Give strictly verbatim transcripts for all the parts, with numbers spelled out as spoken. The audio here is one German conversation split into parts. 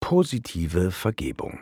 Positive Vergebung.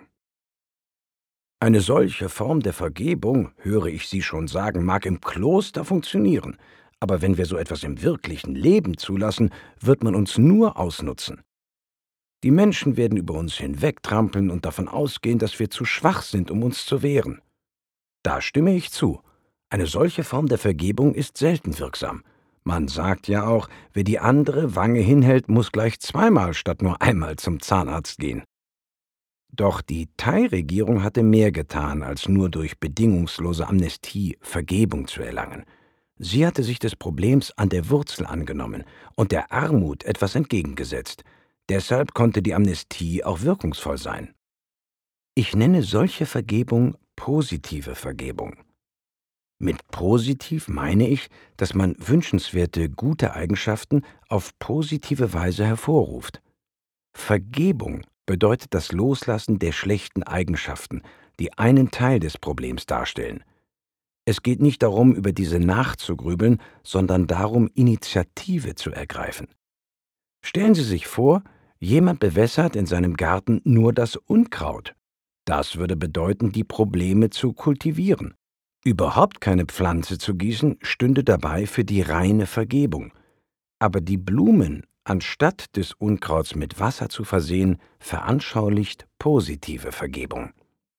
Eine solche Form der Vergebung, höre ich Sie schon sagen, mag im Kloster funktionieren, aber wenn wir so etwas im wirklichen Leben zulassen, wird man uns nur ausnutzen. Die Menschen werden über uns hinwegtrampeln und davon ausgehen, dass wir zu schwach sind, um uns zu wehren. Da stimme ich zu. Eine solche Form der Vergebung ist selten wirksam. Man sagt ja auch, wer die andere Wange hinhält, muss gleich zweimal statt nur einmal zum Zahnarzt gehen. Doch die Thai-Regierung hatte mehr getan, als nur durch bedingungslose Amnestie Vergebung zu erlangen. Sie hatte sich des Problems an der Wurzel angenommen und der Armut etwas entgegengesetzt. Deshalb konnte die Amnestie auch wirkungsvoll sein. Ich nenne solche Vergebung positive Vergebung. Mit positiv meine ich, dass man wünschenswerte, gute Eigenschaften auf positive Weise hervorruft. Vergebung bedeutet das Loslassen der schlechten Eigenschaften, die einen Teil des Problems darstellen. Es geht nicht darum, über diese nachzugrübeln, sondern darum, Initiative zu ergreifen. Stellen Sie sich vor, jemand bewässert in seinem Garten nur das Unkraut. Das würde bedeuten, die Probleme zu kultivieren. Überhaupt keine Pflanze zu gießen, stünde dabei für die reine Vergebung. Aber die Blumen, anstatt des Unkrauts mit Wasser zu versehen, veranschaulicht positive Vergebung.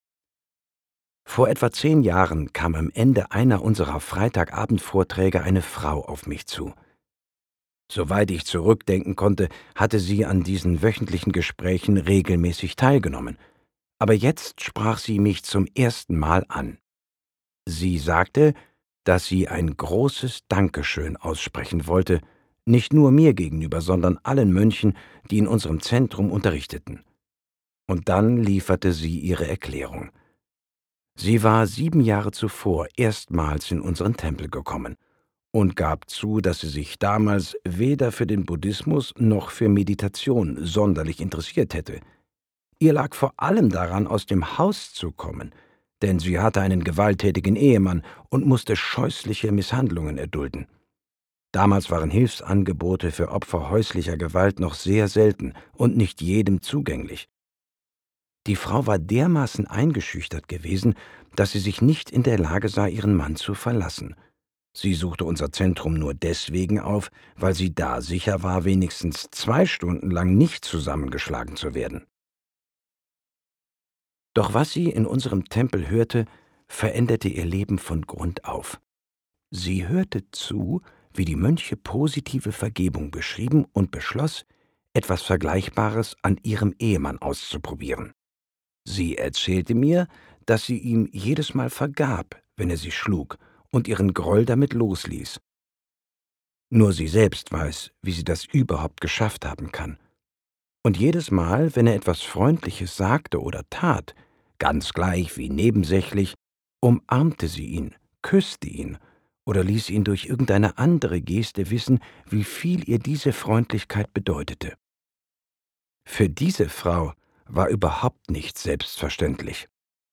Vor etwa zehn Jahren kam am Ende einer unserer Freitagabendvorträge eine Frau auf mich zu. Soweit ich zurückdenken konnte, hatte sie an diesen wöchentlichen Gesprächen regelmäßig teilgenommen. Aber jetzt sprach sie mich zum ersten Mal an. Sie sagte, dass sie ein großes Dankeschön aussprechen wollte, nicht nur mir gegenüber, sondern allen Mönchen, die in unserem Zentrum unterrichteten. Und dann lieferte sie ihre Erklärung. Sie war sieben Jahre zuvor erstmals in unseren Tempel gekommen und gab zu, dass sie sich damals weder für den Buddhismus noch für Meditation sonderlich interessiert hätte. Ihr lag vor allem daran, aus dem Haus zu kommen, denn sie hatte einen gewalttätigen Ehemann und musste scheußliche Misshandlungen erdulden. Damals waren Hilfsangebote für Opfer häuslicher Gewalt noch sehr selten und nicht jedem zugänglich. Die Frau war dermaßen eingeschüchtert gewesen, dass sie sich nicht in der Lage sah, ihren Mann zu verlassen. Sie suchte unser Zentrum nur deswegen auf, weil sie da sicher war, wenigstens zwei Stunden lang nicht zusammengeschlagen zu werden. Doch was sie in unserem Tempel hörte, veränderte ihr Leben von Grund auf. Sie hörte zu, wie die Mönche positive Vergebung beschrieben und beschloss, etwas Vergleichbares an ihrem Ehemann auszuprobieren. Sie erzählte mir, dass sie ihm jedes Mal vergab, wenn er sie schlug, und ihren Groll damit losließ. Nur sie selbst weiß, wie sie das überhaupt geschafft haben kann. Und jedes Mal, wenn er etwas Freundliches sagte oder tat, ganz gleich wie nebensächlich, umarmte sie ihn, küsste ihn oder ließ ihn durch irgendeine andere Geste wissen, wie viel ihr diese Freundlichkeit bedeutete. Für diese Frau war überhaupt nichts selbstverständlich.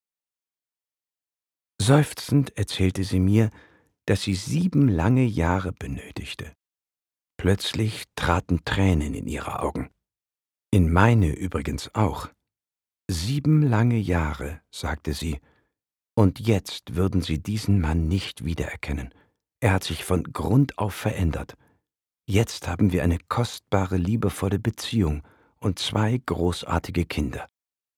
Seufzend erzählte sie mir, dass sie sieben lange Jahre benötigte. Plötzlich traten Tränen in ihre Augen. In meine übrigens auch. Sieben lange Jahre, sagte sie, und jetzt würden Sie diesen Mann nicht wiedererkennen. Er hat sich von Grund auf verändert. Jetzt haben wir eine kostbare, liebevolle Beziehung und zwei großartige Kinder.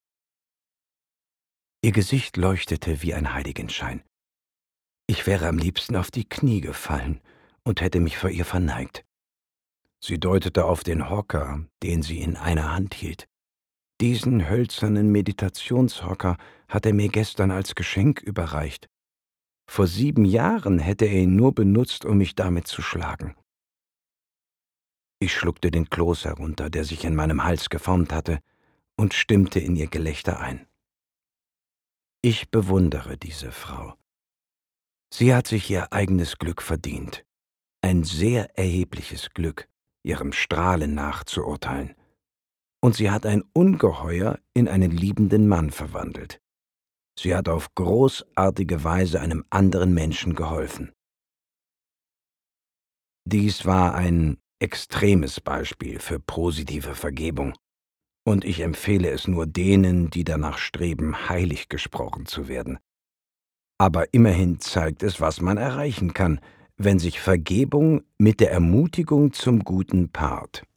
Ihr Gesicht leuchtete wie ein Heiligenschein. Ich wäre am liebsten auf die Knie gefallen und hätte mich vor ihr verneigt. Sie deutete auf den Hocker, den sie in einer Hand hielt. Diesen hölzernen Meditationshocker hat er mir gestern als Geschenk überreicht. Vor sieben Jahren hätte er ihn nur benutzt, um mich damit zu schlagen. Ich schluckte den Kloß herunter, der sich in meinem Hals geformt hatte, und stimmte in ihr Gelächter ein. Ich bewundere diese Frau. Sie hat sich ihr eigenes Glück verdient, ein sehr erhebliches Glück, ihrem Strahlen nach zu urteilen. Und sie hat ein Ungeheuer in einen liebenden Mann verwandelt. Sie hat auf großartige Weise einem anderen Menschen geholfen. Dies war ein extremes Beispiel für positive Vergebung. Und ich empfehle es nur denen, die danach streben, heilig gesprochen zu werden. Aber immerhin zeigt es, was man erreichen kann, wenn sich Vergebung mit der Ermutigung zum Guten paart.